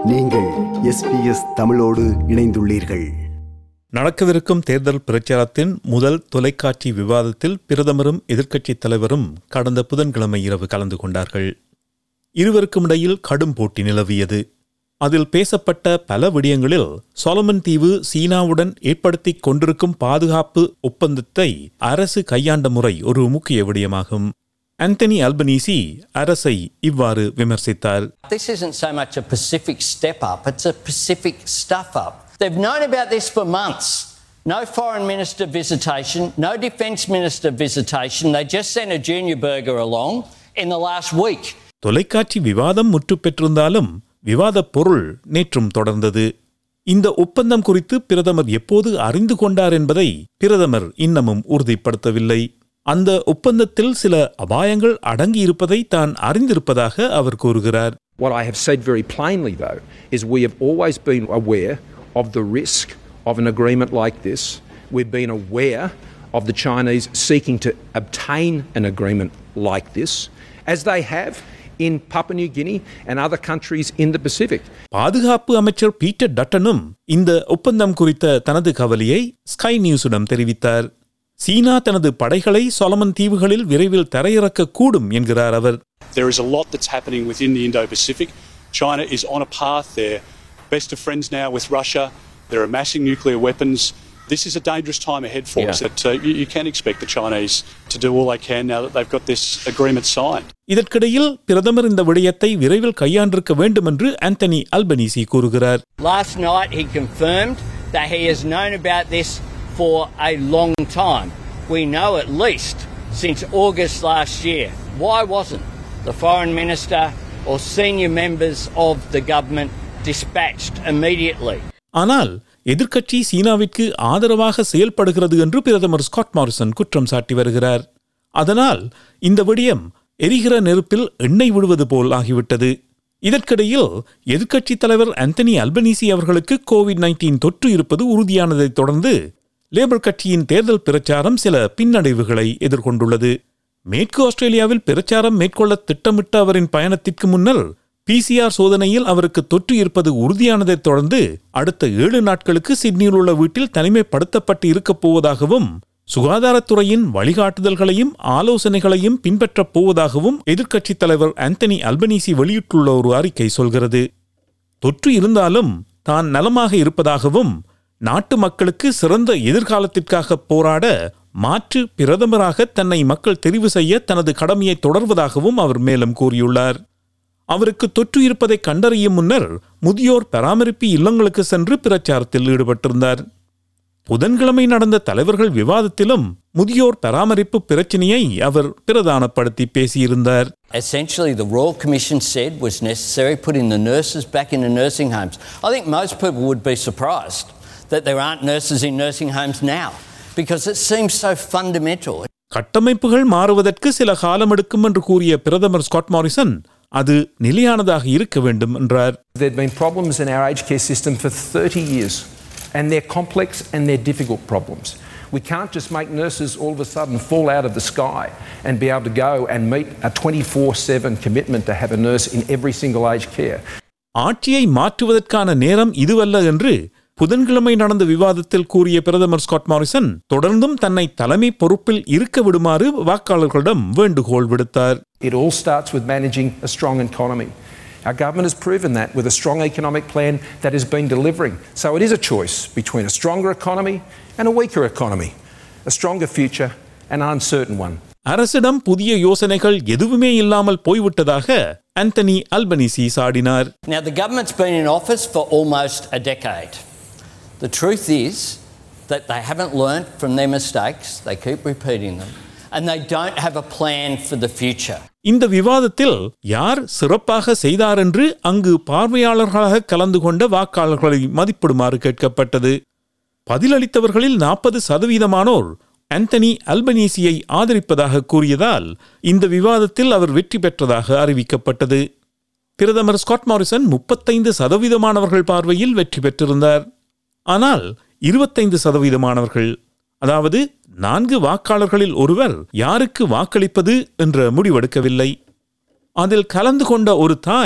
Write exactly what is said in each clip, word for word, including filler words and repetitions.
நீங்கள் S B S தமிழோடு இணைந்துள்ளீர்கள். நடக்கவிருக்கும் தேர்தல் பிரச்சாரத்தின் முதல் தொலைக்காட்சி விவாதத்தில் பிரதமரும் எதிர்க்கட்சித் தலைவரும் கடந்த புதன்கிழமை இரவு கலந்து கொண்டார்கள். இருவருக்கும் இடையில் கடும் போட்டி நிலவியது. அதில் பேசப்பட்ட பல விடயங்களில் சொலமன் தீவு சீனாவுடன் ஏற்படுத்திக் கொண்டிருக்கும் பாதுகாப்பு ஒப்பந்தத்தை அரசு கையாண்ட முறை ஒரு முக்கிய விடயமாகும். ஆந்தனி அல்பனீசி அரசை இவ்வாறு விமர்சித்தார். This isn't so much a Pacific step up, it's a Pacific stuff up. They've known about this for months. No foreign minister visitation, no defence minister visitation. They just sent a junior burger along in the last week. தொலைக்காட்சி விவாதம் முற்று பெற்றிருந்தாலும் விவாதப் பொருள் நேற்றும் தொடர்ந்தது. இந்த ஒப்பந்தம் குறித்து பிரதமர் எப்போது அறிந்து கொண்டார் என்பதை பிரதமர் இன்னமும் உறுதிப்படுத்தவில்லை. அந்த ஒப்பந்தத்தில் சில அபாயங்கள் அடங்கி இருப்பதை தான் அறிந்திருப்பதாக அவர் கூறுகிறார். What I have said very plainly though is we have always been aware of the risk of an agreement like this. We've been aware of the Chinese seeking to obtain an agreement like this, as they have in Papua New Guinea and other countries in the Pacific. பாதுகாப்பு அமைச்சர் Peter டட்டனும் இந்த ஒப்பந்தம் குறித்த தனது கவலையை sky நியூஸிடம் தெரிவித்தார். சீனா தனது படைகளை சொலமன் தீவுகளில் விரைவில் தரையிறக்க கூடும் என்கிறார் அவர். There is a lot that's happening within the Indo-Pacific. China is on a path. They're best of friends now with Russia. They're amassing nuclear weapons. This is a dangerous time ahead for yeah. us. That, uh, you, you can expect the Chinese to do all they can now that they've got this agreement signed. இதற்கிடையில் பிரதமர் இந்த விடயத்தை விரைவில் கையாண்டிருக்க வேண்டும் என்று Anthony Albanese கூறுகிறார். Last night he confirmed that he has known about this for a long time. We know at least since August last year. Why wasn't the foreign minister or senior members of the government dispatched immediately? ஆனால் எதிர்க்கட்சி சீனாவிற்கு ஆதரவாக செயல்படுகிறது என்று பிரதமர் Scott Morrison குற்றம் சாட்டி வருகிறார். அதனால் இந்த விடயம் எரிகிற நெருப்பில் எண்ணெய் விடுவது போல் ஆகிவிட்டது. இதற்கிடையில் எதிர்க்கட்சித் தலைவர் ஆந்தனி அல்பனீசி அவர்களுக்கு கோவிட் நைன்டீன் தொற்று இருப்பது உறுதியானதைத் தொடர்ந்து லேபர் கட்சியின் தேர்தல் பிரச்சாரம் சில பின்னடைவுகளை எதிர்கொண்டுள்ளது. மேற்கு ஆஸ்திரேலியாவில் பிரச்சாரம் மேற்கொள்ள திட்டமிட்ட அவரின் பயணத்திற்கு முன்னர் பிசிஆர் சோதனையில் அவருக்கு தொற்று இருப்பது உறுதியானதைத் தொடர்ந்து அடுத்த ஏழு நாட்களுக்கு சிட்னியில் உள்ள வீட்டில் தனிமைப்படுத்தப்பட்டு இருக்கப் போவதாகவும் சுகாதாரத்துறையின் வழிகாட்டுதல்களையும் ஆலோசனைகளையும் பின்பற்றப் போவதாகவும் எதிர்க்கட்சித் தலைவர் ஆந்தனி அல்பனீசி வெளியிட்டுள்ள ஒரு அறிக்கை சொல்கிறது. தொற்று இருந்தாலும் தான் நலமாக இருப்பதாகவும் நாட்டு மக்களுக்கு சிறந்த எதிர்காலத்திற்காக போராட மாற்று பிரதமராக தன்னை மக்கள் தெரிவு செய்ய தனது கடமையை தொடர்வதாகவும் அவர் மேலும் கூறியுள்ளார். அவருக்கு தொற்று இருப்பதை கண்டறியும் முன்னர் முதியோர் பராமரிப்பு இல்லங்களுக்கு சென்று பிரச்சாரத்தில் ஈடுபட்டிருந்தார். புதன்கிழமை நடந்த தலைவர்கள் விவாதத்திலும் முதியோர் பராமரிப்பு பிரச்சினையை அவர் பிரதானப்படுத்தி பேசியிருந்தார். Essentially the Royal Commission said was necessary putting the nurses back in the nursing homes. I think most people would be surprised that there aren't nurses in nursing homes now because it seems so fundamental. கட்டமைப்புகள் மாறுவதற்கு சில காலம் எடுக்கும் என்று கூறிய பிரதமர் Scott Morrison அது நிலையானதாக இருக்க வேண்டும் என்றார். There've been problems in our aged care system for thirty years and they're complex and they're difficult problems. We can't just make nurses all of a sudden fall out of the sky and be able to go and meet a twenty-four seven commitment to have a nurse in every single aged care. ஆட்சியை மாற்றுவதற்கான நேரம் இதுவல்ல என்று புதன்கிழமை நடந்த விவாதத்தில் கூறிய பிரதமர் Scott Morrison தொடர்ந்தும் தன்னை தலைமை பொறுப்பில் இருக்க விடுமாறு வாக்காளர்களிடம் வேண்டுகோள் விடுத்தார். It all starts with managing a strong economy. Our government has proven that with a strong economic plan that has been delivering. So it is a choice between a stronger economy and a weaker economy, a stronger future and an uncertain one. அரசிடம் புதிய யோசனைகள் எதுவுமே இல்லாமல் போய்விட்டதாக Anthony Albanese சாடினார். Now the government's been in office for almost a decade. The truth is that they haven't learnt from their mistakes. They keep repeating them and they don't have a plan for the future. இந்த விவாதத்தில் யார் சிறப்பாக செய்தார் என்று அங்கு பார்வையாளர்களாக கலந்து கொண்ட வாக்காளர்களை மதிப்பிடுமாறு கேட்கப்பட்டது. பதிலளித்தவர்களில் நாற்பது சதவீதமானோர் ஆந்தனி அல்பனீசியை ஆதரிப்பதாக கூறியதால் இந்த விவாதத்தில் அவர் வெற்றி பெற்றதாக அறிவிக்கப்பட்டது. பிரதமர் ஸ்காட் மாரிசன் முப்பத்தைந்து சதவீதமானவர்கள் பார்வையில் வெற்றி பெற்றிருந்தார். ஆனால் இருபத்தைந்து சதவீதமானவர்கள், அதாவது நான்கு வாக்காளர்களில் ஒருவர் யாருக்கு வாக்களிப்பது என்ற முடிவெடுக்கவில்லை. அதில் கலந்து கொண்ட ஒரு தாய்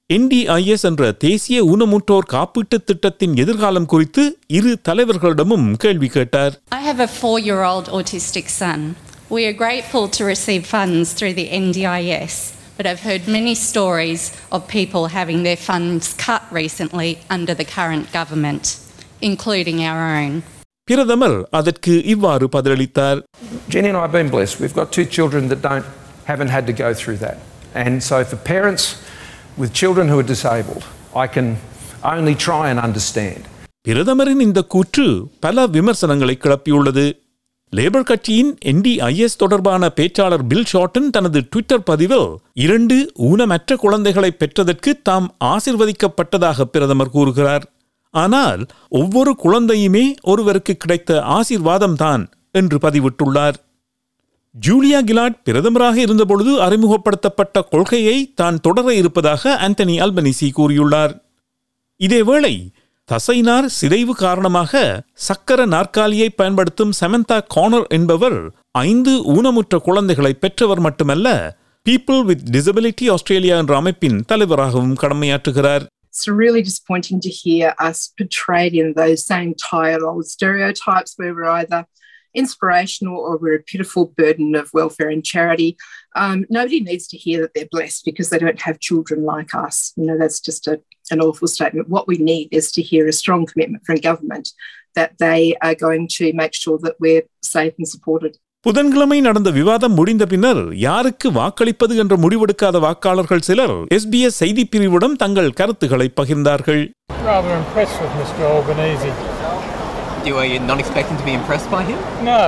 என் டி ஐ எஸ் என்ற தேசிய ஊனமுற்றோர் காப்பீட்டுத் திட்டத்தின் எதிர்காலம் குறித்து இரு தலைவர்களிடமும் கேள்வி கேட்டார். I have a four-year-old autistic son. We are grateful to receive funds through the N D I S, but I've heard many stories of people having their funds cut recently under the current government, including our own. பிரதமர் அதற்கு இவ்வாறு பதிலளித்தார். Jenny and I have been blessed. We've got two children that don't haven't had to go through that. And so for parents with children who are disabled, I can only try and understand. பிரதமரின் இந்த கூற்று பல விமர்சனங்களை கிளப்பியுள்ளது. Labour கட்சியின் என் D I S தொடர்பான பேச்சாளர் bill shorten தனது Twitter பதிவில் இரண்டு ஊனமற்ற குழந்தைகளை பெற்றதற்கு தாம் ஆசிர்வதிக்கப்பட்டதாக பிரதமர் கூறுகிறார். ஆனால் ஒவ்வொரு குழந்தையுமே ஒருவருக்கு கிடைத்த ஆசீர்வாதம்தான் என்று பதிவிட்டுள்ளார். ஜூலியா கிலார்ட் பிரதமராக இருந்தபொழுது அறிமுகப்படுத்தப்பட்ட கொள்கையை தான் தொடர இருப்பதாக ஆந்தனி அல்பனிசி கூறியுள்ளார். இதேவேளை தசைநார் சிதைவு காரணமாக சக்கர நாற்காலியை பயன்படுத்தும் சமந்தா கார்னர் என்பவர் ஐந்து ஊனமுற்ற குழந்தைகளை பெற்றவர் மட்டுமல்ல, பீப்புள் வித் டிசபிலிட்டி ஆஸ்திரேலியா என்ற அமைப்பின் தலைவராகவும் கடமையாற்றுகிறார். It's really disappointing to hear us portrayed in those same tired old stereotypes where we're either inspirational or we're a pitiful burden of welfare and charity. Um, nobody needs to hear that they're blessed because they don't have children like us. You know, that's just a, an awful statement. What we need is to hear a strong commitment from government that they are going to make sure that we're safe and supported. புதன்கிழமை நடந்த விவாதம் முடிந்த பின்னர் யாருக்கு வாக்களிப்பது என்ற முடிவெடுக்காத வாக்காளர்கள் சிலர் எஸ் பி எஸ் செய்தி பிரிவிடம் தங்கள் கருத்துக்களை பகிர்ந்தார்கள். Rather impressed with Mister Albanese. You are you not expecting to be impressed by him? No.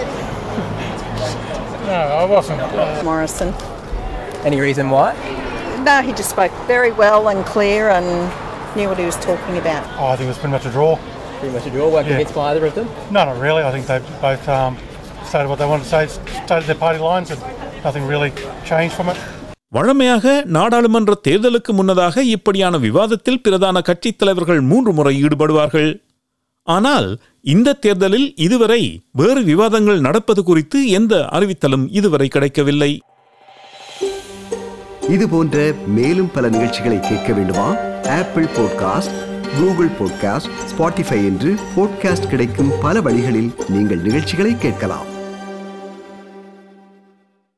No, I wasn't. Uh... Morrison. Any reason why? No, he just spoke very well and clear and knew what he was talking about. Oh, I think it was pretty much a draw. Pretty much a draw. Weren't Yeah. convinced by either of them? No, not really. I think they both um, stated what they wanted to say, stated their party lines, and nothing really changed from it. வழமையாக நாடாளுமன்ற தேர்தலுக்கு முன்னதாக இப்படியான விவாதத்தில் பிரதான கட்சித் தலைவர்கள் மூன்று முறை ஈடுபடுவார்கள். ஆனால் இந்த தேர்தலில் இதுவரை வேறு விவாதங்கள் நடப்பது குறித்து எந்த அறிவித்தலும் இதுவரை கிடைக்கவில்லை. இது போன்ற மேலும் பல நிகழ்ச்சிகளை கேட்க வேண்டுமா? Apple podcast, Google podcast, Spotify என்று பாட்காஸ்ட் கிடைக்கும் பல வழிகளில் நீங்கள் நிகழ்ச்சிகளை கேட்கலாம்.